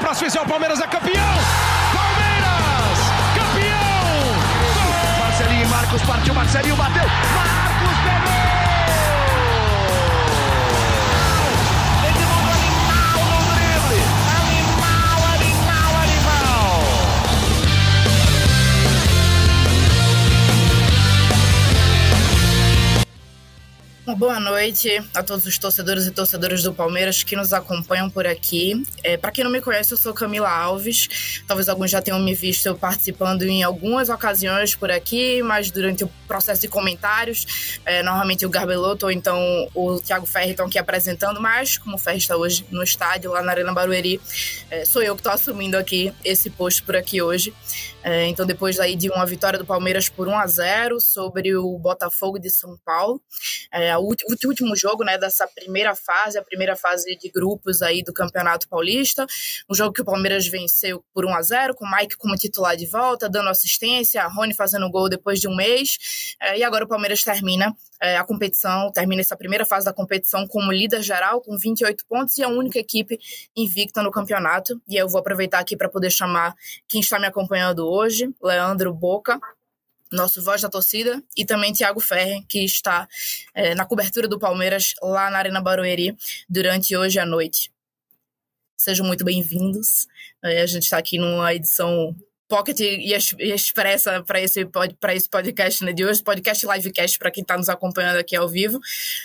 passo oficial, Palmeiras é campeão! Palmeiras, campeão! Marcelinho e Marcos, partiu, Marcelinho bateu, Marcos pegou! Edmundo animal no drible, animal! Uma boa noite a todos os torcedores e torcedoras do Palmeiras que nos acompanham por aqui. Para quem não me conhece, eu sou Camila Alves. Talvez alguns já tenham me visto participando em algumas ocasiões por aqui, mas durante o processo de comentários, normalmente o Garbelotto ou então o Thiago Ferri estão aqui apresentando, mas como o Ferri está hoje no estádio, lá na Arena Barueri, sou eu que estou assumindo aqui esse posto por aqui hoje. Então, depois aí de uma vitória do Palmeiras por 1-0 sobre o Botafogo de São Paulo, o último jogo, né, dessa primeira fase, a primeira fase de grupos aí do Campeonato Paulista, um jogo que o Palmeiras venceu por 1-0, com o Mike como titular de volta, dando assistência, a Rony fazendo gol depois de um mês, e agora o Palmeiras termina a competição, termina essa primeira fase da competição como líder geral, com 28 pontos, e a única equipe invicta no campeonato. E eu vou aproveitar aqui para poder chamar quem está me acompanhando hoje, Leandro Boca, nosso voz da torcida, e também Thiago Ferri, que está na cobertura do Palmeiras lá na Arena Barueri durante hoje à noite. Sejam muito bem-vindos. A gente está aqui numa edição Pocket e expressa para esse podcast, né, de hoje, podcast livecast para quem está nos acompanhando aqui ao vivo.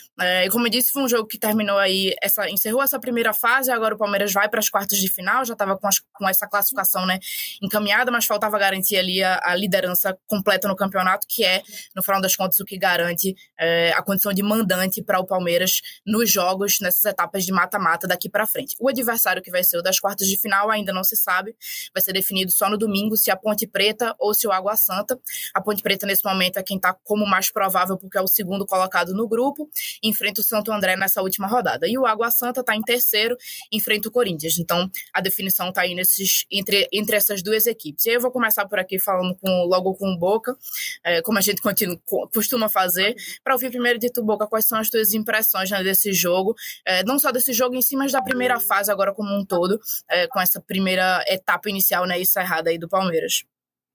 E como eu disse, foi um jogo que terminou aí, encerrou essa primeira fase, agora o Palmeiras vai para as quartas de final, já estava com essa classificação, né, encaminhada, mas faltava garantir ali a liderança completa no campeonato, que é, no final das contas, o que garante a condição de mandante para o Palmeiras nos jogos, nessas etapas de mata-mata daqui para frente. O adversário que vai ser o das quartas de final ainda não se sabe, vai ser definido só no domingo, se a Ponte Preta ou se o Água Santa. A Ponte Preta, nesse momento, é quem está como mais provável, porque é o segundo colocado no grupo, enfrenta o Santo André nessa última rodada. E o Água Santa está em terceiro, enfrenta o Corinthians. Então, a definição está aí entre essas duas equipes. E aí eu vou começar por aqui falando logo com o Boca, como a gente costuma fazer, para ouvir primeiro de tu, Boca, quais são as tuas impressões, né, desse jogo, não só desse jogo em si, mas da primeira fase agora como um todo, com essa primeira etapa inicial, né, encerrada aí do Palmeiras.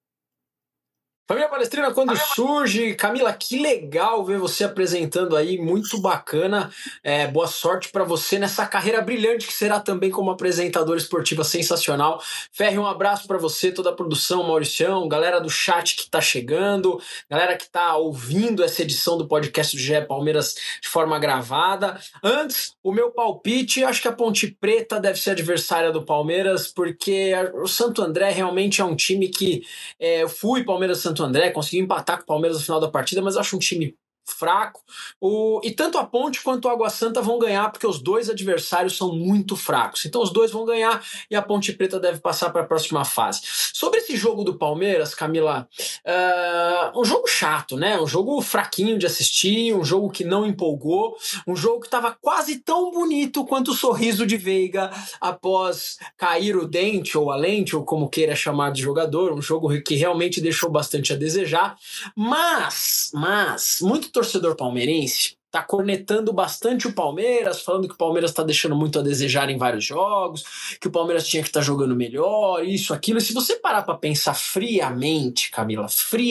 Família Palestrina, quando surge, Camila, que legal ver você apresentando aí, muito bacana, boa sorte para você nessa carreira brilhante que será também como apresentadora esportiva sensacional. Ferri, um abraço para você, toda a produção, Mauricião, galera do chat que tá chegando, galera que tá ouvindo essa edição do podcast do GE Palmeiras de forma gravada. Antes, o meu palpite, acho que a Ponte Preta deve ser adversária do Palmeiras, porque o Santo André realmente é um time que eu fui Palmeiras-Santo André, conseguiu empatar com o Palmeiras no final da partida, mas eu acho um time fraco. E tanto a Ponte quanto o Água Santa vão ganhar, porque os dois adversários são muito fracos. Então os dois vão ganhar e a Ponte Preta deve passar para a próxima fase. Sobre esse jogo do Palmeiras, Camila, um jogo chato, né? Um jogo fraquinho de assistir, um jogo que não empolgou, um jogo que estava quase tão bonito quanto o sorriso de Veiga após cair o dente ou a lente, ou como queira chamar de jogador, um jogo que realmente deixou bastante a desejar, mas muito torcedor palmeirense tá cornetando bastante o Palmeiras, falando que o Palmeiras tá deixando muito a desejar em vários jogos, que o Palmeiras tinha que estar jogando melhor, isso, aquilo. E se você parar para pensar friamente, Camila,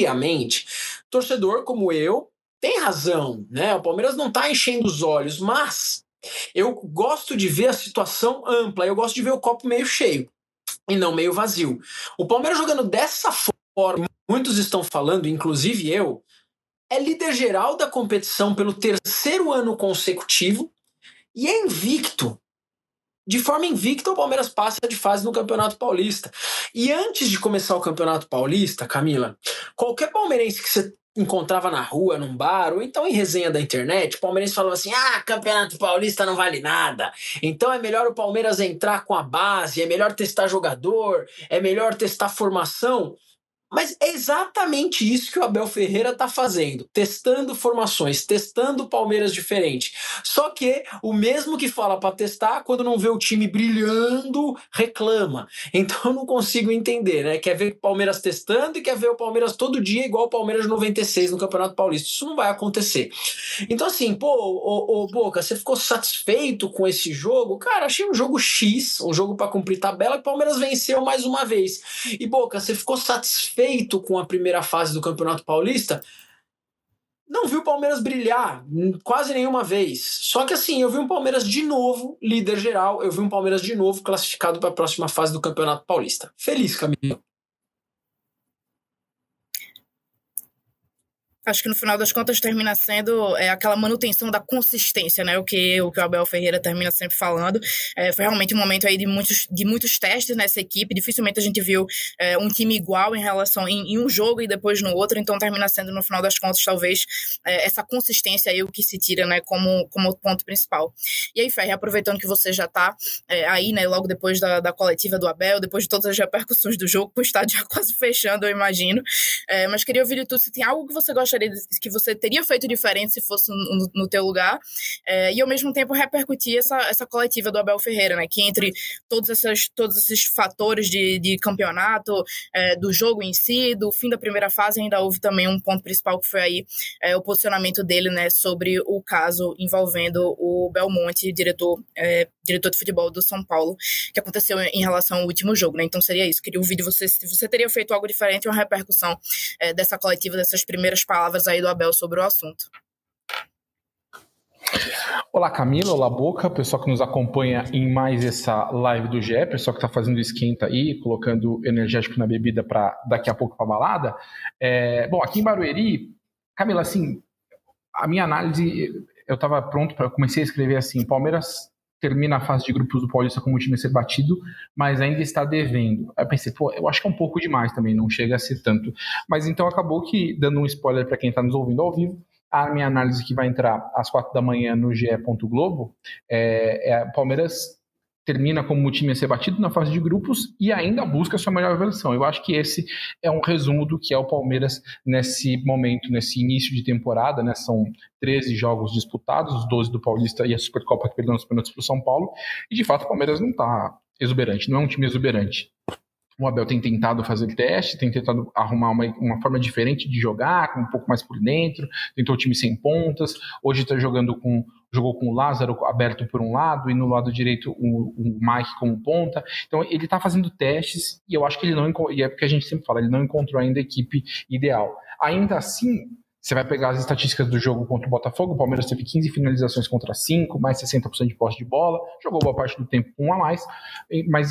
torcedor como eu tem razão, né? O Palmeiras não tá enchendo os olhos, mas eu gosto de ver a situação ampla, eu gosto de ver o copo meio cheio e não meio vazio. O Palmeiras jogando dessa forma, muitos estão falando, inclusive eu, é líder geral da competição pelo terceiro ano consecutivo e é invicto. De forma invicta, o Palmeiras passa de fase no Campeonato Paulista. E antes de começar o Campeonato Paulista, Camila, qualquer palmeirense que você encontrava na rua, num bar, ou então em resenha da internet, o palmeirense falava assim, Campeonato Paulista não vale nada, então é melhor o Palmeiras entrar com a base, é melhor testar jogador, é melhor testar formação. Mas é exatamente isso que o Abel Ferreira está fazendo, testando formações, testando Palmeiras diferente. Só que o mesmo que fala para testar, quando não vê o time brilhando, reclama. Então eu não consigo entender, né? Quer ver o Palmeiras testando e quer ver o Palmeiras todo dia igual o Palmeiras de 96 no Campeonato Paulista. Isso não vai acontecer. Então assim, pô, Boca, você ficou satisfeito com esse jogo? Cara, achei um jogo X, um jogo para cumprir tabela, que o Palmeiras venceu mais uma vez. E Boca, você ficou satisfeito com a primeira fase do Campeonato Paulista? Não vi o Palmeiras brilhar quase nenhuma vez. Só que assim, eu vi um Palmeiras de novo, líder geral, eu vi um Palmeiras de novo classificado para a próxima fase do Campeonato Paulista. Feliz, Camilo. Acho que no final das contas termina sendo aquela manutenção da consistência, né? O que o Abel Ferreira termina sempre falando. Foi realmente um momento aí de muitos testes nessa equipe. Dificilmente a gente viu um time igual em relação em um jogo e depois no outro. Então termina sendo, no final das contas, talvez essa consistência aí o que se tira, né? Como ponto principal. E aí, Ferri, aproveitando que você já está aí, né? Logo depois da coletiva do Abel, depois de todas as repercussões do jogo, o estádio já quase fechando, eu imagino. Mas queria ouvir de tudo se tem algo que você gostaria que você teria feito diferente se fosse no teu lugar, e ao mesmo tempo repercutir essa coletiva do Abel Ferreira, né, que entre todos esses fatores de campeonato, do jogo em si, do fim da primeira fase, ainda houve também um ponto principal que foi aí o posicionamento dele, né, sobre o caso envolvendo o Belmonte, diretor de futebol do São Paulo, que aconteceu em relação ao último jogo, né? Então seria isso, queria ouvir de você se você teria feito algo diferente, uma repercussão dessa coletiva, dessas primeiras palavras aí do Abel sobre o assunto. Olá, Camila, olá, Boca, pessoal que nos acompanha em mais essa live do GE, pessoal que está fazendo esquenta aí, colocando energético na bebida para daqui a pouco para balada. Bom, aqui em Barueri, Camila, assim, a minha análise, eu estava pronto para, comecei a escrever assim, Palmeiras termina a fase de grupos do Paulista como time a ser batido, mas ainda está devendo. Aí eu pensei, eu acho que é um pouco demais também, não chega a ser tanto. Mas então acabou que, dando um spoiler para quem está nos ouvindo ao vivo, a minha análise que vai entrar às 4 da manhã no ge.globo, Palmeiras termina como o time a ser batido na fase de grupos e ainda busca a sua melhor versão. Eu acho que esse é um resumo do que é o Palmeiras nesse momento, nesse início de temporada, né? São 13 jogos disputados, os 12 do Paulista e a Supercopa que perdeu nos pênaltis para o São Paulo, e de fato o Palmeiras não está exuberante, não é um time exuberante. O Abel tem tentado fazer teste, tem tentado arrumar uma forma diferente de jogar, com um pouco mais por dentro, tentou o time sem pontas, hoje está jogou com o Lázaro aberto por um lado e no lado direito o Mike como ponta. Então ele está fazendo testes e eu acho que ele não, e é porque a gente sempre fala, ele não encontrou ainda a equipe ideal. Ainda assim, você vai pegar as estatísticas do jogo contra o Botafogo, o Palmeiras teve 15 finalizações contra 5, mais 60% de posse de bola, jogou boa parte do tempo com um a mais, mas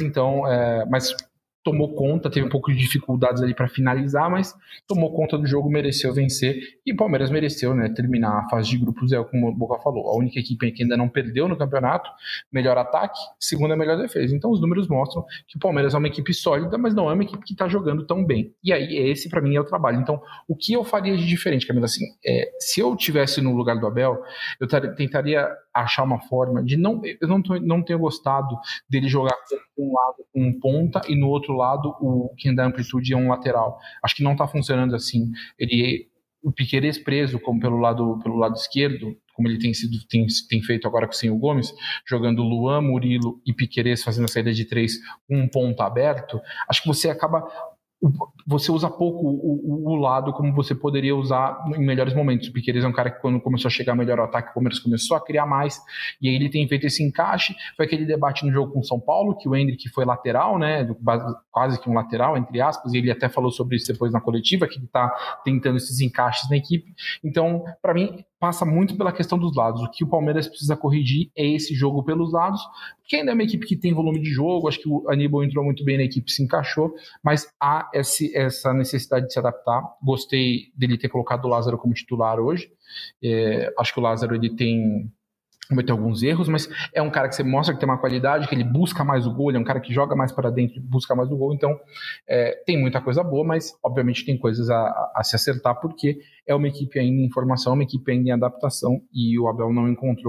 tomou conta, teve um pouco de dificuldades ali para finalizar, mas tomou conta do jogo, mereceu vencer, e o Palmeiras mereceu, né, terminar a fase de grupos, como o Boca falou, a única equipe que ainda não perdeu no campeonato, melhor ataque, segunda melhor defesa. Então os números mostram que o Palmeiras é uma equipe sólida, mas não é uma equipe que está jogando tão bem. E aí esse para mim é o trabalho. Então o que eu faria de diferente, Camila, assim, se eu tivesse no lugar do Abel, eu tentaria achar uma forma de eu não tenho gostado dele jogar com um lado um ponta e no outro lado quem dá amplitude é um lateral. Acho que não está funcionando assim. O Piquerez preso como pelo lado esquerdo, como ele tem feito agora sem o Gomes, jogando Luan, Murilo e Piquerez fazendo a saída de 3 com um ponta aberto. Acho que você usa pouco o lado como você poderia usar em melhores momentos. O Piquerez é um cara que quando começou a chegar melhor ao ataque, o Palmeiras começou a criar mais, e aí ele tem feito esse encaixe. Foi aquele debate no jogo com o São Paulo, que o Endrick foi lateral, né, quase que um lateral, entre aspas, e ele até falou sobre isso depois na coletiva, que ele está tentando esses encaixes na equipe. Então, para mim, passa muito pela questão dos lados. O que o Palmeiras precisa corrigir é esse jogo pelos lados, porque ainda é uma equipe que tem volume de jogo, acho que o Aníbal entrou muito bem na equipe, se encaixou, mas há essa necessidade de se adaptar. Gostei dele ter colocado o Lázaro como titular hoje. Acho que o Lázaro ele cometeu alguns erros, mas é um cara que você mostra que tem uma qualidade, que ele busca mais o gol, ele é um cara que joga mais para dentro e busca mais o gol, então tem muita coisa boa, mas obviamente tem coisas a se acertar, porque é uma equipe ainda em formação, uma equipe ainda em adaptação, e o Abel não encontrou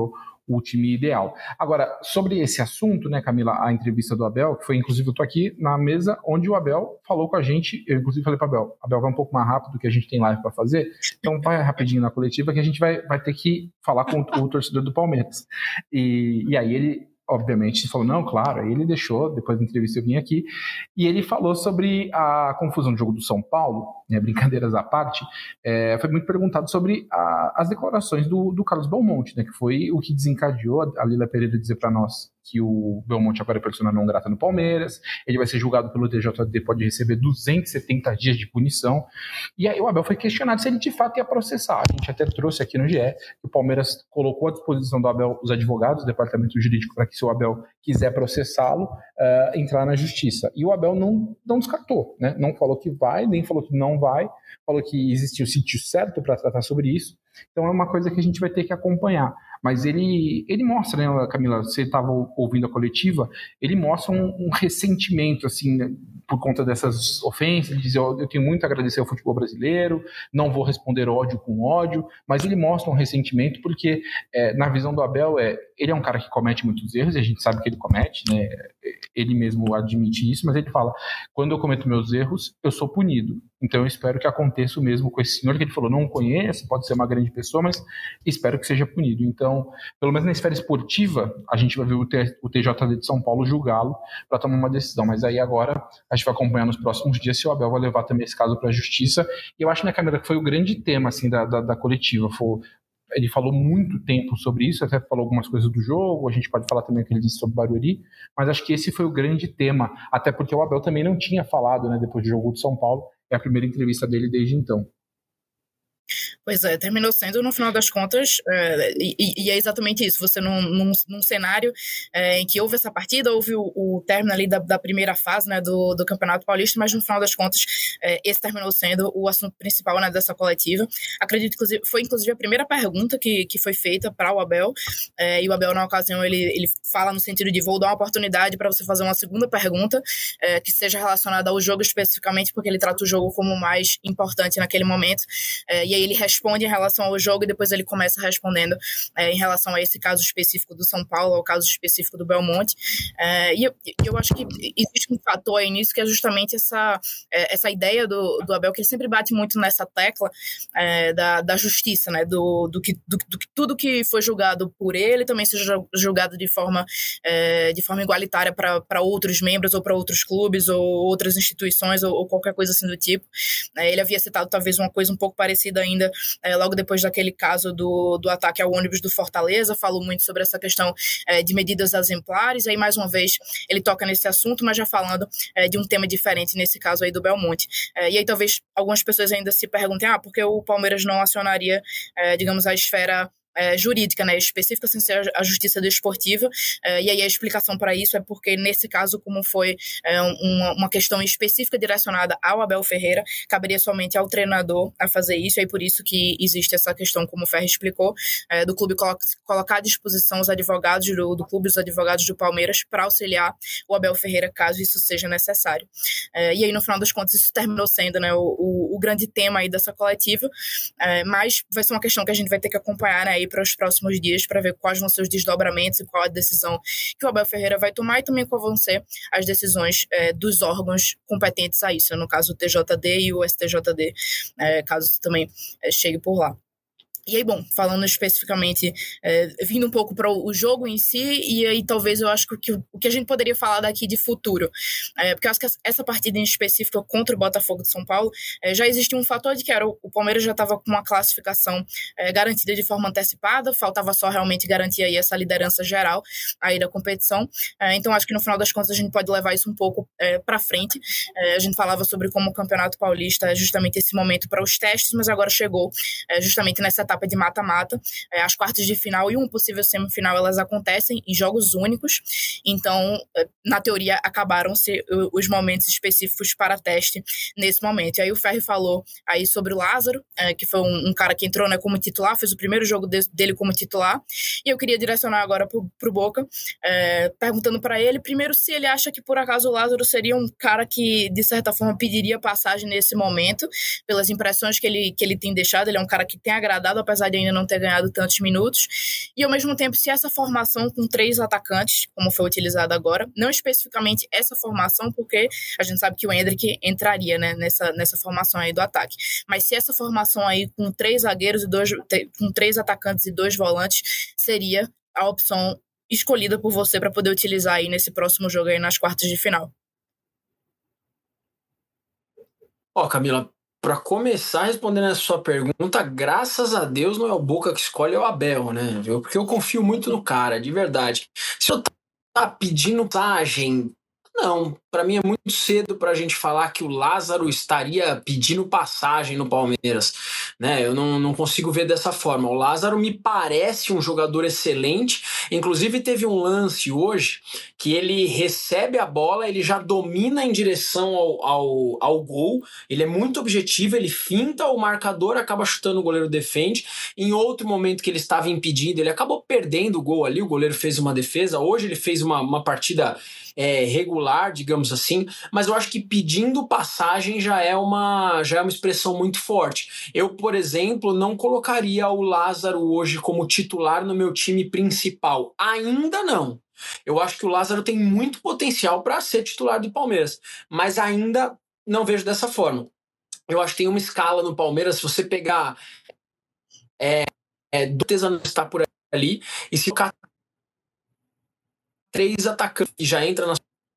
o time ideal. Agora, sobre esse assunto, né, Camila, a entrevista do Abel, que foi, inclusive, eu tô aqui na mesa onde o Abel falou com a gente, eu, inclusive, falei para o Abel, vai um pouco mais rápido que a gente tem live para fazer, então vai rapidinho na coletiva que a gente vai ter que falar com o torcedor do Palmeiras. E aí ele, obviamente, falou, não, claro, aí ele deixou, depois da entrevista eu vim aqui, e ele falou sobre a confusão do jogo do São Paulo, né, brincadeiras à parte, foi muito perguntado sobre as declarações do Carlos Belmonte, né, que foi o que desencadeou a Lila Pereira dizer para nós que o Belmonte agora é persona não grata no Palmeiras, ele vai ser julgado pelo TJD, pode receber 270 dias de punição, e aí o Abel foi questionado se ele de fato ia processar. A gente até trouxe aqui no GE que o Palmeiras colocou à disposição do Abel os advogados do departamento jurídico para que, se o Abel quiser processá-lo, entrar na justiça. E o Abel não descartou, né? Não falou que vai, nem falou que não vai, falou que existia o sítio certo para tratar sobre isso. Então é uma coisa que a gente vai ter que acompanhar. Mas ele mostra, né, Camila, você estava ouvindo a coletiva, ele mostra um ressentimento, assim, né, por conta dessas ofensas. Ele diz, eu tenho muito a agradecer ao futebol brasileiro, não vou responder ódio com ódio, mas ele mostra um ressentimento porque, na visão do Abel, ele é um cara que comete muitos erros, e a gente sabe que ele comete, né, ele mesmo admite isso, mas ele fala, quando eu cometo meus erros, eu sou punido. Então eu espero que aconteça o mesmo com esse senhor, que ele falou, não conheço, pode ser uma grande pessoa, mas espero que seja punido. Então, pelo menos na esfera esportiva, a gente vai ver o TJD de São Paulo julgá-lo para tomar uma decisão. Mas aí agora a gente vai acompanhar nos próximos dias se o Abel vai levar também esse caso para a justiça. E eu acho, né, Camila, que foi o grande tema assim, da coletiva. Ele falou muito tempo sobre isso, até falou algumas coisas do jogo, a gente pode falar também o que ele disse sobre Barueri, mas acho que esse foi o grande tema, até porque o Abel também não tinha falado, né, depois do jogo do São Paulo, é a primeira entrevista dele desde então. Pois é, terminou sendo, no final das contas, e é exatamente isso, você num cenário em que houve essa partida, houve o término ali da primeira fase, né, do Campeonato Paulista, mas no final das contas, esse terminou sendo o assunto principal, né, dessa coletiva. Acredito que foi inclusive a primeira pergunta que foi feita para o Abel, e o Abel na ocasião ele fala no sentido de vou dar uma oportunidade para você fazer uma segunda pergunta, que seja relacionada ao jogo especificamente, porque ele trata o jogo como o mais importante naquele momento, e aí ele responde em relação ao jogo e depois ele começa respondendo em relação a esse caso específico do São Paulo, ao caso específico do Belmonte. E eu acho que existe um fator aí nisso que é justamente essa ideia do Abel, que ele sempre bate muito nessa tecla da justiça, né? Do que tudo que foi julgado por ele também seja julgado de forma igualitária para outros membros ou para outros clubes ou outras instituições ou qualquer coisa assim do tipo. Ele havia citado talvez uma coisa um pouco parecida ainda logo depois daquele caso do ataque ao ônibus do Fortaleza, falou muito sobre essa questão de medidas exemplares, aí mais uma vez ele toca nesse assunto, mas já falando de um tema diferente nesse caso aí do Belmonte. E aí talvez algumas pessoas ainda se perguntem, por que o Palmeiras não acionaria, digamos, a esfera jurídica, né, específica, sem ser a justiça desportiva, e aí a explicação para isso é porque nesse caso, como foi uma questão específica direcionada ao Abel Ferreira, caberia somente ao treinador a fazer isso, e aí por isso que existe essa questão, como o Ferri explicou, do clube colocar à disposição os advogados do clube, os advogados do Palmeiras, para auxiliar o Abel Ferreira, caso isso seja necessário. E aí, no final das contas, isso terminou sendo, né, o grande tema aí dessa coletiva, mas vai ser uma questão que a gente vai ter que acompanhar, né, aí para os próximos dias, para ver quais vão ser os desdobramentos e qual a decisão que o Abel Ferreira vai tomar e também qual vão ser as decisões dos órgãos competentes a isso, no caso o TJD e o STJD, caso também chegue por lá. E aí, bom, falando especificamente, vindo um pouco para o jogo em si, e aí talvez eu acho que o que a gente poderia falar daqui de futuro, porque eu acho que essa partida em específico contra o Botafogo de São Paulo, já existia um fator de que o Palmeiras já estava com uma classificação garantida de forma antecipada, faltava só realmente garantir aí essa liderança geral aí da competição, então acho que no final das contas a gente pode levar isso um pouco para frente. A gente falava sobre como o Campeonato Paulista é justamente esse momento para os testes, mas agora chegou justamente nessa etapa de mata-mata, as quartas de final e um possível semifinal, elas acontecem em jogos únicos, então, na teoria, acabaram-se os momentos específicos para teste nesse momento. E aí o Ferri falou aí sobre o Lázaro, que foi um cara que entrou, né, como titular, fez o primeiro jogo dele como titular, e eu queria direcionar agora pro Boca, perguntando para ele, primeiro, se ele acha que por acaso o Lázaro seria um cara que, de certa forma, pediria passagem nesse momento, pelas impressões que ele tem deixado. Ele é um cara que tem agradado resultado, apesar de ainda não ter ganhado tantos minutos. E, ao mesmo tempo, se essa formação com 3 atacantes, como foi utilizada agora, não especificamente essa formação, porque a gente sabe que o Endrick entraria, né, nessa formação aí do ataque. Mas se essa formação aí com 3 zagueiros com 3 atacantes e 2 volantes seria a opção escolhida por você para poder utilizar aí nesse próximo jogo aí nas quartas de final. Camila, para começar respondendo a sua pergunta, graças a Deus não é o Boca que escolhe, é o Abel, né? Porque eu confio muito no cara, de verdade. Se eu tá pedindo passagem, não, para mim é muito cedo para a gente falar que o Lázaro estaria pedindo passagem no Palmeiras, né? Eu não consigo ver dessa forma. O Lázaro me parece um jogador excelente, inclusive teve um lance hoje que ele recebe a bola, ele já domina em direção ao gol, ele é muito objetivo, ele finta o marcador, acaba chutando, o goleiro defende. Em outro momento que ele estava impedindo, ele acabou perdendo o gol ali, o goleiro fez uma defesa. Hoje ele fez uma partida regular, digamos assim, mas eu acho que pedindo passagem já é uma expressão muito forte. Eu, por exemplo, não colocaria o Lázaro hoje como titular no meu time principal. Ainda não. Eu acho que o Lázaro tem muito potencial para ser titular do Palmeiras, mas ainda não vejo dessa forma. Eu acho que tem uma escala no Palmeiras, se você pegar do Tesano está por ali, e se o 3 atacantes e já entra na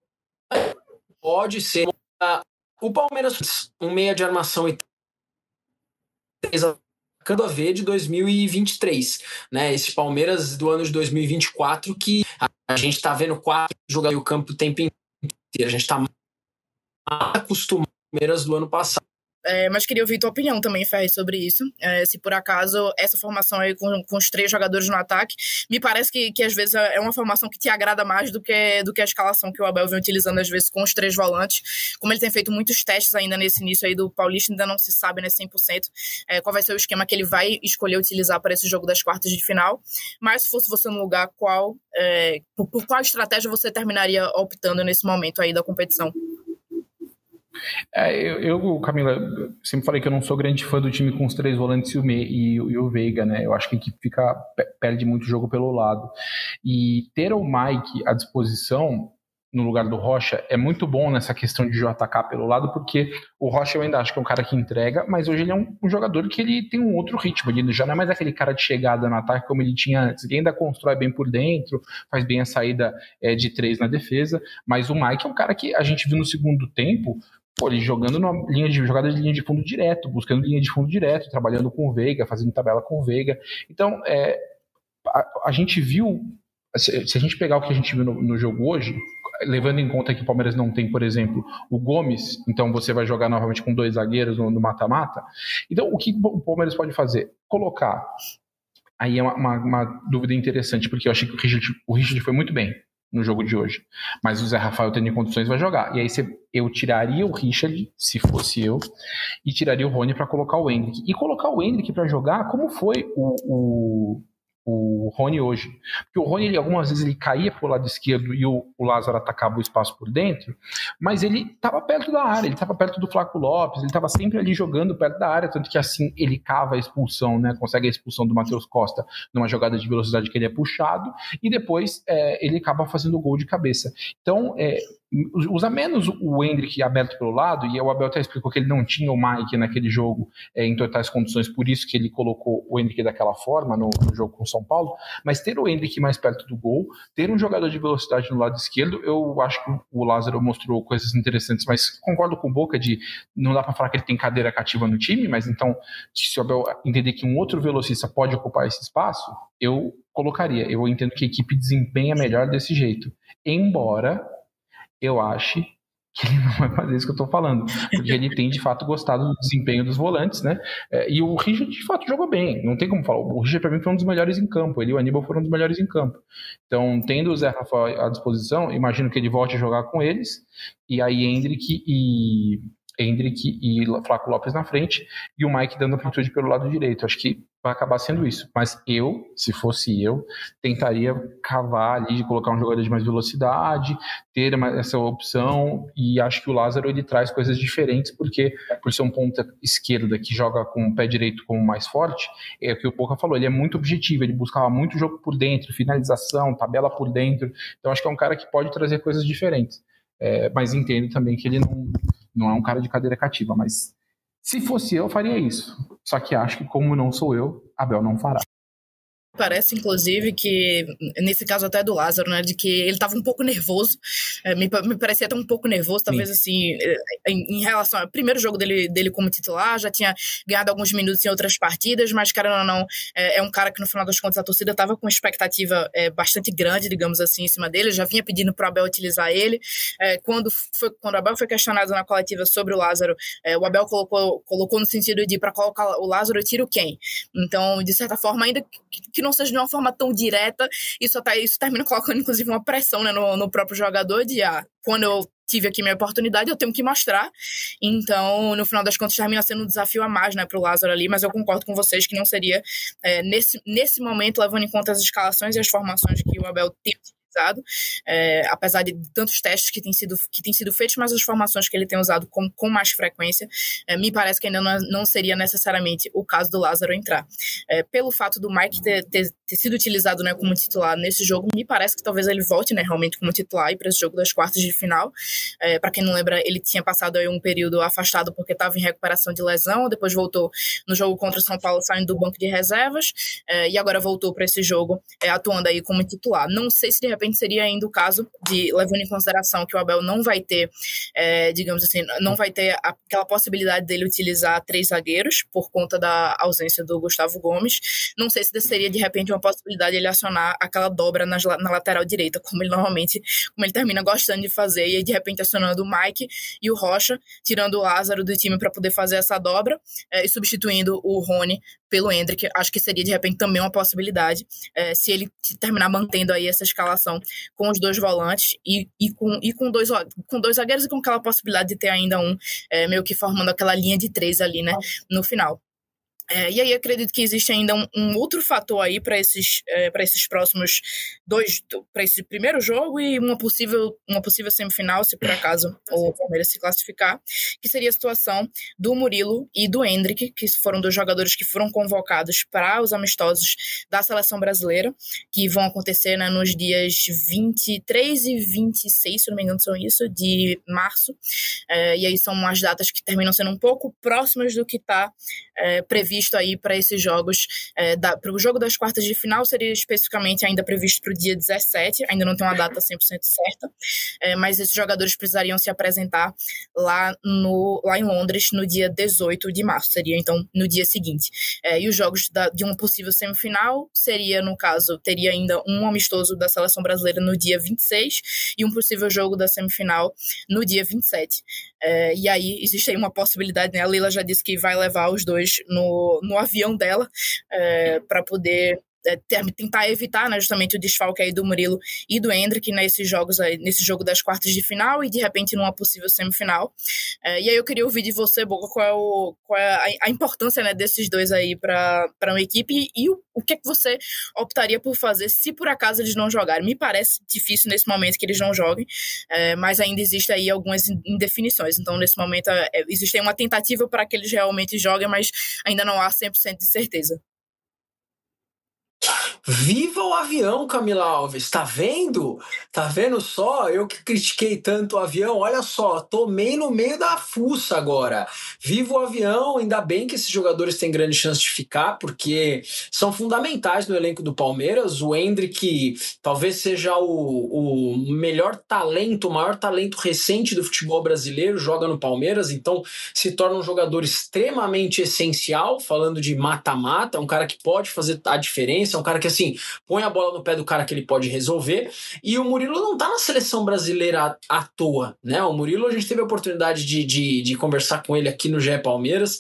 pode ser o Palmeiras um meia de armação e 3 atacando a V de 2023, né? Esse Palmeiras do ano de 2024 que a gente está vendo 4 jogadores no campo o tempo inteiro, a gente está acostumado com Palmeiras do ano passado. Mas queria ouvir tua opinião também, Ferri, sobre isso. Se por acaso essa formação aí com os 3 jogadores no ataque, me parece que às vezes é uma formação que te agrada mais do que a escalação que o Abel vem utilizando às vezes com os 3 volantes. Como ele tem feito muitos testes ainda nesse início aí do Paulista, ainda não se sabe, né, 100% qual vai ser o esquema que ele vai escolher utilizar para esse jogo das quartas de final. Mas se fosse você no lugar, por qual estratégia você terminaria optando nesse momento aí da competição? Camila, sempre falei que eu não sou grande fã do time com os 3 volantes e o Veiga, né? Eu acho que a equipe perde muito jogo pelo lado. E ter o Mike à disposição no lugar do Rocha é muito bom nessa questão de atacar pelo lado, porque o Rocha eu ainda acho que é um cara que entrega, mas hoje ele é um jogador que ele tem um outro ritmo, ele já não é mais aquele cara de chegada no ataque como ele tinha antes, ele ainda constrói bem por dentro, faz bem a saída de 3 na defesa, mas o Mike é um cara que a gente viu no segundo tempo, ele jogando na jogada de linha de fundo direto, buscando linha de fundo direto, trabalhando com o Veiga, fazendo tabela com o Veiga. Então, a gente viu, se a gente pegar o que a gente viu no jogo hoje, levando em conta que o Palmeiras não tem, por exemplo, o Gomes, então você vai jogar novamente com 2 zagueiros no mata-mata. Então, o que o Palmeiras pode fazer? Colocar. Aí é uma dúvida interessante, porque eu achei que o Richard foi muito bem no jogo de hoje, mas o Zé Rafael tendo condições vai jogar, e aí eu tiraria o Richard, se fosse eu, e tiraria o Rony para colocar o Endrick, e colocar o Endrick para jogar como foi o Rony hoje, porque o Rony algumas vezes ele caía pro lado esquerdo e o Lázaro atacava o espaço por dentro, mas ele estava perto da área, ele estava perto do Flaco Lopes, ele estava sempre ali jogando perto da área, tanto que assim ele cava a expulsão, né, consegue a expulsão do Matheus Costa numa jogada de velocidade que ele é puxado, e depois ele acaba fazendo o gol de cabeça. Então usa menos o Endrick aberto pelo lado, e o Abel até explicou que ele não tinha o Mike naquele jogo em totais condições, por isso que ele colocou o Endrick daquela forma no jogo com o São Paulo, mas ter o Endrick mais perto do gol, ter um jogador de velocidade no lado esquerdo, eu acho que o Lázaro mostrou coisas interessantes, mas concordo com o Boca de não dá para falar que ele tem cadeira cativa no time, mas então se o Abel entender que um outro velocista pode ocupar esse espaço, eu colocaria. Eu entendo que a equipe desempenha melhor desse jeito, embora eu acho que ele não vai fazer isso que eu tô falando, porque ele tem de fato gostado do desempenho dos volantes, né? E o Richard de fato jogou bem, não tem como falar. O Richard para mim foi um dos melhores em campo, ele e o Aníbal foram um dos melhores em campo. Então, tendo o Zé Rafael à disposição, imagino que ele volte a jogar com eles, e aí Endrick e Hendrick e Flaco Lopes na frente e o Mike dando amplitude pelo lado direito. Acho que vai acabar sendo isso. Mas se fosse eu, tentaria cavar ali, colocar um jogador de mais velocidade, ter essa opção, e acho que o Lázaro ele traz coisas diferentes, porque por ser um ponta esquerda que joga com o pé direito como mais forte, é o que o Boca falou, ele é muito objetivo, ele buscava muito jogo por dentro, finalização, tabela por dentro, então acho que é um cara que pode trazer coisas diferentes. Mas entendo também que ele não é um cara de cadeira cativa, mas se fosse eu faria isso, só que acho que como não sou eu, Abel não fará. Parece, inclusive, que, nesse caso até do Lázaro, né, de que ele estava um pouco nervoso, me parecia até um pouco nervoso, talvez assim, em relação ao primeiro jogo dele como titular, já tinha ganhado alguns minutos em outras partidas, mas, cara, não, é um cara que no final das contas a torcida estava com expectativa bastante grande, digamos assim, em cima dele, já vinha pedindo para o Abel utilizar ele, quando o Abel foi questionado na coletiva sobre o Lázaro, o Abel colocou no sentido de para colocar o Lázaro eu tiro quem? Então, de certa forma, ainda que não seja de uma forma tão direta, isso termina colocando, inclusive, uma pressão, né, no próprio jogador de, quando eu tive aqui minha oportunidade, eu tenho que mostrar. Então, no final das contas, termina sendo um desafio a mais, né, pro Lázaro ali, mas eu concordo com vocês que não seria, nesse momento, levando em conta as escalações e as formações que o Abel tem utilizado, apesar de tantos testes que têm sido feitos, mas as formações que ele tem usado com mais frequência, me parece que ainda não seria necessariamente o caso do Lázaro entrar. Pelo fato do Mike ter sido utilizado, né, como titular nesse jogo, me parece que talvez ele volte, né, realmente como titular para esse jogo das quartas de final. Para quem não lembra, ele tinha passado aí um período afastado porque estava em recuperação de lesão, depois voltou no jogo contra o São Paulo saindo do banco de reservas, e agora voltou para esse jogo atuando aí como titular. Não sei se de repente seria ainda o caso de, levando em consideração que o Abel não vai ter, digamos assim, não vai ter aquela possibilidade dele utilizar 3 zagueiros por conta da ausência do Gustavo Gomes. Não sei se seria de repente uma possibilidade de ele acionar aquela dobra na lateral direita, como ele termina gostando de fazer, e de repente acionando o Mike e o Rocha, tirando o Lázaro do time para poder fazer essa dobra, e substituindo o Rony pelo Hendrick. Acho que seria de repente também uma possibilidade, se ele terminar mantendo aí essa escalação com os 2 volantes e com dois zagueiros, e com aquela possibilidade de ter ainda um meio que formando aquela linha de 3 ali, né, no final. E aí acredito que existe ainda um outro fator aí para esses próximos 2, para esse primeiro jogo e uma possível semifinal, se por acaso o Palmeiras se classificar, que seria a situação do Murilo e do Hendrick, que foram 2 jogadores que foram convocados para os amistosos da seleção brasileira, que vão acontecer, né, nos dias 23 e 26, se não me engano são isso, de março, e aí são as datas que terminam sendo um pouco próximas do que está previsto aí para esses jogos. Para o jogo das quartas de final seria especificamente ainda previsto para o dia 17, ainda não tem uma data 100% certa, mas esses jogadores precisariam se apresentar lá em Londres no dia 18 de março, seria então no dia seguinte. E os jogos de uma possível semifinal seria, no caso, teria ainda um amistoso da seleção brasileira no dia 26 e um possível jogo da semifinal no dia 27. E aí existe aí uma possibilidade, né? A Leila já disse que vai levar os 2 no avião dela, para poder tentar evitar, né, justamente o desfalque aí do Murilo e do Hendrick nesse jogo das quartas de final e de repente numa possível semifinal. E aí eu queria ouvir de você, Boca, qual é a importância, né, desses 2 aí para uma equipe e o que é que você optaria por fazer se por acaso eles não jogarem. Me parece difícil nesse momento que eles não joguem, mas ainda existe aí algumas indefinições. Então nesse momento existe aí uma tentativa para que eles realmente joguem, mas ainda não há 100% de certeza. Viva o avião, Camila Alves, tá vendo? Tá vendo só? Eu que critiquei tanto o avião, olha só, tomei no meio da fuça agora. Viva o avião, ainda bem que esses jogadores têm grande chance de ficar, porque são fundamentais no elenco do Palmeiras. O Hendrick talvez seja o melhor talento, o maior talento recente do futebol brasileiro, joga no Palmeiras, então se torna um jogador extremamente essencial, falando de mata-mata, um cara que pode fazer a diferença, um cara que assim, põe a bola no pé do cara que ele pode resolver, e o Murilo não tá na seleção brasileira à toa, né? O Murilo, a gente teve a oportunidade de conversar com ele aqui no GE Palmeiras,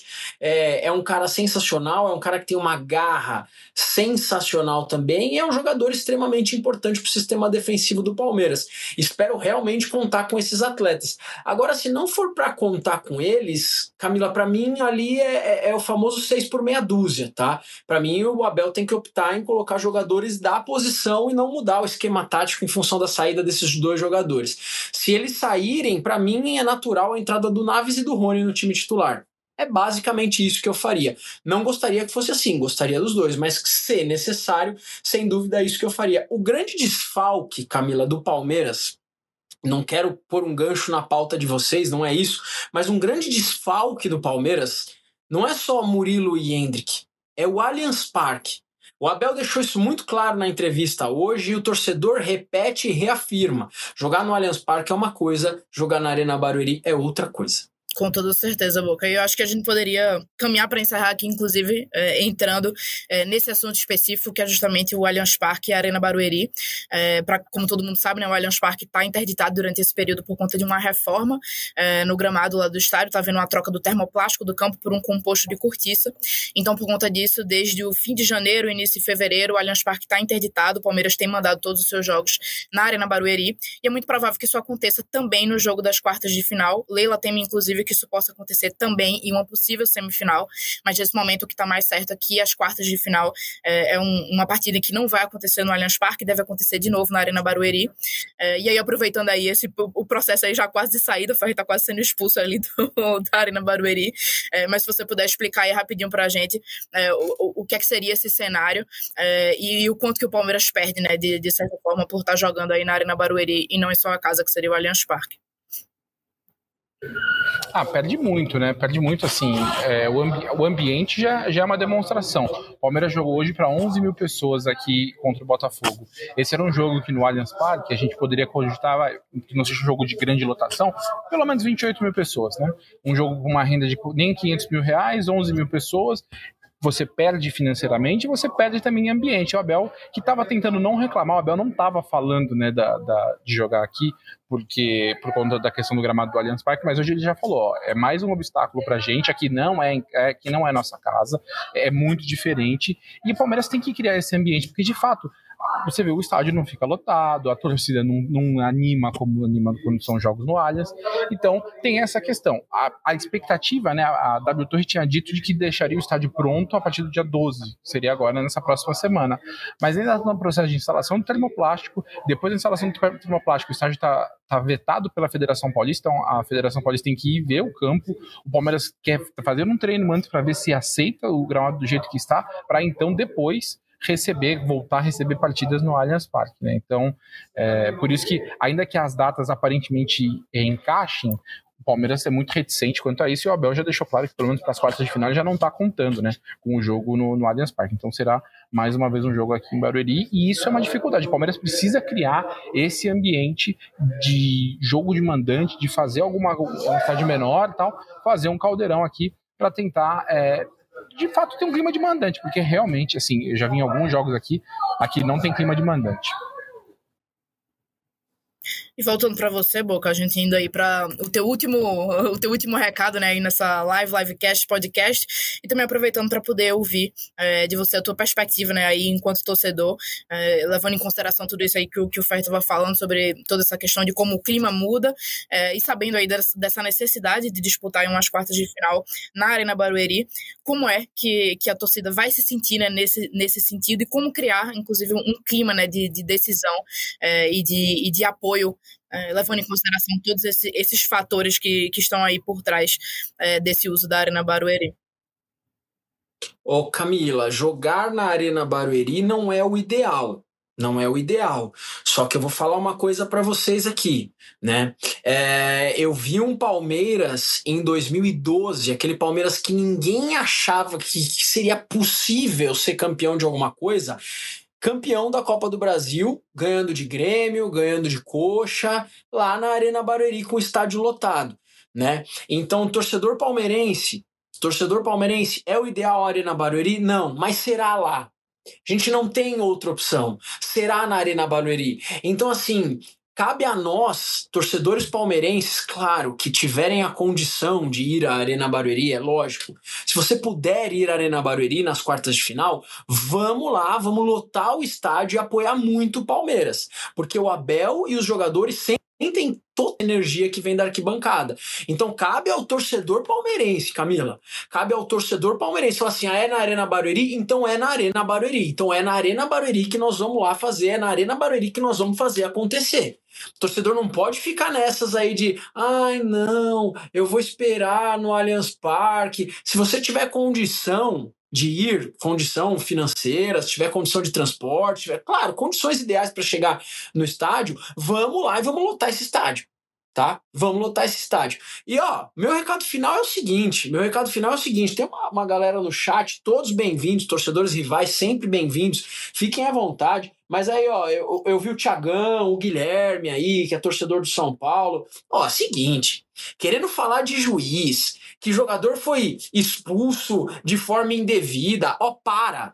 é um cara sensacional, é um cara que tem uma garra sensacional também, e é um jogador extremamente importante para o sistema defensivo do Palmeiras. Espero realmente contar com esses atletas. Agora, se não for para contar com eles, Camila, para mim ali é o famoso 6 por meia dúzia, tá? Para mim, o Abel tem que optar em colocar jogadores da posição e não mudar o esquema tático em função da saída desses dois jogadores. Se eles saírem, para mim é natural a entrada do Naves e do Rony no time titular. É basicamente isso que eu faria. Não gostaria que fosse assim, gostaria dos dois, mas se necessário, sem dúvida é isso que eu faria. O grande desfalque, Camila, do Palmeiras, não quero pôr um gancho na pauta de vocês, não é isso, mas um grande desfalque do Palmeiras não é só Murilo e Endrick, é o Allianz Parque. O Abel deixou isso muito claro na entrevista hoje e o torcedor repete e reafirma. Jogar no Allianz Parque é uma coisa, jogar na Arena Barueri é outra coisa. Com toda certeza, Boca. E eu acho que a gente poderia caminhar para encerrar aqui, inclusive, entrando nesse assunto específico, que é justamente o Allianz Parque e a Arena Barueri. Como todo mundo sabe, né, o Allianz Parque está interditado durante esse período por conta de uma reforma no gramado lá do estádio. Está havendo uma troca do termoplástico do campo por um composto de cortiça. Então, por conta disso, desde o fim de janeiro, início de fevereiro, o Allianz Parque está interditado. O Palmeiras tem mandado todos os seus jogos na Arena Barueri. E é muito provável que isso aconteça também no jogo das quartas de final. Leila teme, inclusive, que isso possa acontecer também em uma possível semifinal, mas nesse momento o que está mais certo aqui, as quartas de final é uma partida que não vai acontecer no Allianz Parque, deve acontecer de novo na Arena Barueri, e aí aproveitando aí o processo aí já quase de saída, o Ferri está quase sendo expulso ali da Arena Barueri, mas se você puder explicar aí rapidinho pra gente o que é que seria esse cenário e o quanto que o Palmeiras perde, né, de certa forma, por estar jogando aí na Arena Barueri e não em sua casa, que seria o Allianz Parque. Perde muito, né? Perde muito, assim, o ambiente já é uma demonstração. O Palmeiras jogou hoje para 11 mil pessoas aqui contra o Botafogo. Esse era um jogo que no Allianz Parque a gente poderia cogitar, que não seja um jogo de grande lotação, pelo menos 28 mil pessoas, né? Um jogo com uma renda de nem 500 mil reais, 11 mil pessoas. Você perde financeiramente e você perde também em ambiente. O Abel, que estava tentando não reclamar, o Abel não estava falando, né, de jogar aqui por conta da questão do gramado do Allianz Parque, mas hoje ele já falou, é mais um obstáculo pra gente, aqui não é nossa casa, é muito diferente, e o Palmeiras tem que criar esse ambiente, porque de fato, você vê, o estádio não fica lotado, a torcida não anima como anima quando são jogos no Allianz, então tem essa questão. A expectativa, né, a W Torre tinha dito de que deixaria o estádio pronto a partir do dia 12, seria agora nessa próxima semana, mas ainda está no processo de instalação do termoplástico, depois da instalação do termoplástico, o estádio está vetado pela Federação Paulista, então a Federação Paulista tem que ir ver o campo, o Palmeiras quer fazer um treino antes para ver se aceita o gramado do jeito que está, para então depois voltar a receber partidas no Allianz Parque, né? Então, por isso que, ainda que as datas aparentemente encaixem, o Palmeiras é muito reticente quanto a isso, e o Abel já deixou claro que pelo menos para as quartas de final ele já não está contando, né, com o jogo no Allianz Parque. Então será mais uma vez um jogo aqui em Barueri, e isso é uma dificuldade. O Palmeiras precisa criar esse ambiente de jogo de mandante, de fazer um estádio menor e tal, fazer um caldeirão aqui para tentar de fato ter um clima de mandante, porque realmente, assim, eu já vi em alguns jogos aqui não tem clima de mandante. E voltando para você, Boca, a gente indo aí para o teu último recado, né, aí nessa livecast, podcast, e também aproveitando para poder ouvir de você a tua perspectiva, né, aí enquanto torcedor, levando em consideração tudo isso aí que o Fer estava falando sobre toda essa questão de como o clima muda, e sabendo aí dessa necessidade de disputar em umas quartas de final na Arena Barueri, como é que a torcida vai se sentir, né, nesse sentido, e como criar, inclusive, um clima, né, de decisão e de apoio, levando em consideração todos esses fatores que estão aí por trás desse uso da Arena Barueri. Camila, jogar na Arena Barueri não é o ideal. Não é o ideal. Só que eu vou falar uma coisa para vocês aqui, né? Eu vi um Palmeiras em 2012, aquele Palmeiras que ninguém achava que seria possível ser campeão de alguma coisa, campeão da Copa do Brasil, ganhando de Grêmio, ganhando de Coxa, lá na Arena Barueri com o estádio lotado, né? Então, torcedor palmeirense, é o ideal a Arena Barueri? Não, mas será lá. A gente não tem outra opção. Será na Arena Barueri. Então, assim, cabe a nós, torcedores palmeirenses, claro, que tiverem a condição de ir à Arena Barueri, é lógico. Se você puder ir à Arena Barueri nas quartas de final, vamos lá, vamos lotar o estádio e apoiar muito o Palmeiras. Porque o Abel e os jogadores sentem toda a energia que vem da arquibancada. Então cabe ao torcedor palmeirense, Camila. Cabe ao torcedor palmeirense falar assim, é na Arena Barueri? Então é na Arena Barueri. Então é na Arena Barueri que nós vamos lá fazer, é na Arena Barueri que nós vamos fazer acontecer. O torcedor não pode ficar nessas aí de ai não, eu vou esperar no Allianz Parque. Se você tiver condição de ir, condição financeira, se tiver condição de transporte, tiver, claro, condições ideais para chegar no estádio, vamos lá e vamos lotar esse estádio, tá? Vamos lotar esse estádio. E ó, meu recado final é o seguinte, tem uma galera no chat, todos bem-vindos, torcedores rivais sempre bem-vindos, fiquem à vontade, mas aí ó, eu vi o Thiagão, o Guilherme aí, que é torcedor do São Paulo, ó, seguinte, querendo falar de juiz, que jogador foi expulso de forma indevida, ó, para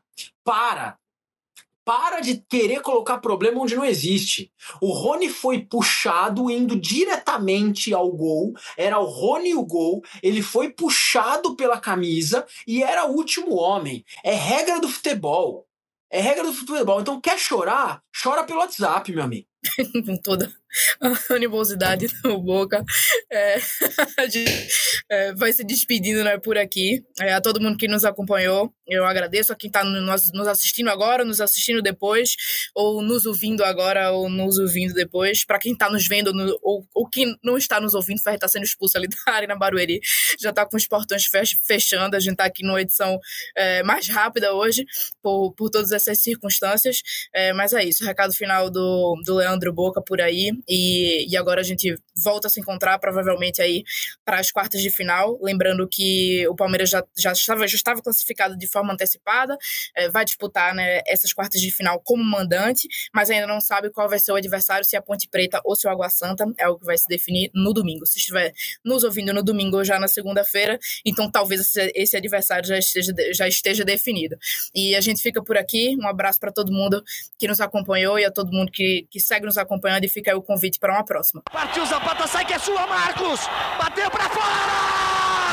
de querer colocar problema onde não existe. O Rony foi puxado indo diretamente ao gol, era o Rony o gol, ele foi puxado pela camisa e era o último homem. É regra do futebol. Então quer chorar? Chora pelo WhatsApp, meu amigo. Com toda a animosidade no Boca, a gente vai se despedindo, né, por aqui. A todo mundo que nos acompanhou, eu agradeço. A quem está nos assistindo agora, nos assistindo depois, ou nos ouvindo agora, ou nos ouvindo depois. Para quem está nos vendo, ou quem não está nos ouvindo, vai estar sendo expulso ali da Arena Barueri. Já está com os portões fechando. A gente está aqui numa edição mais rápida hoje, por todas essas circunstâncias. Mas é isso, o recado final do Leandro Boca por aí, e agora a gente volta a se encontrar provavelmente aí para as quartas de final, lembrando que o Palmeiras já estava classificado de forma antecipada, vai disputar, né, essas quartas de final como mandante, mas ainda não sabe qual vai ser o adversário, se é a Ponte Preta ou se é o Água Santa, é o que vai se definir no domingo. Se estiver nos ouvindo no domingo ou já na segunda-feira, então talvez esse adversário já esteja definido. E a gente fica por aqui, um abraço para todo mundo que nos acompanhou e a todo mundo que segue nos acompanhando, e fica aí o convite para uma próxima. Partiu Zapata, sai que é sua, Marcos! Bateu pra fora!